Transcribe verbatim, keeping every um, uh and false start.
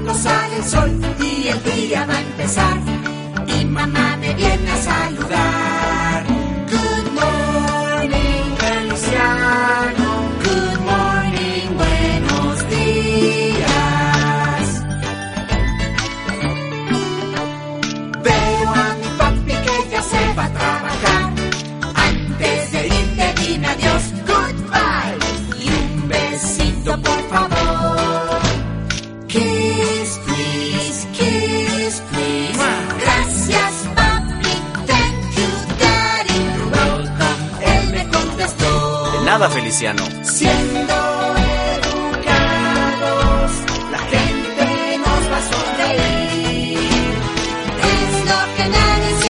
pronto sale el sol y el día va a empezar. Y mamá me viene a saludar. Good morning, Feliciano. Good morning, buenos días. Veo a mi papi que ya se va a trabajar. Antes de irte dime adiós, goodbye. Y un besito por favor. Kiss, please, kiss, please. Gracias, papi, thank you, daddy. You're welcome, él me contestó. De nada, Feliciano. Siendo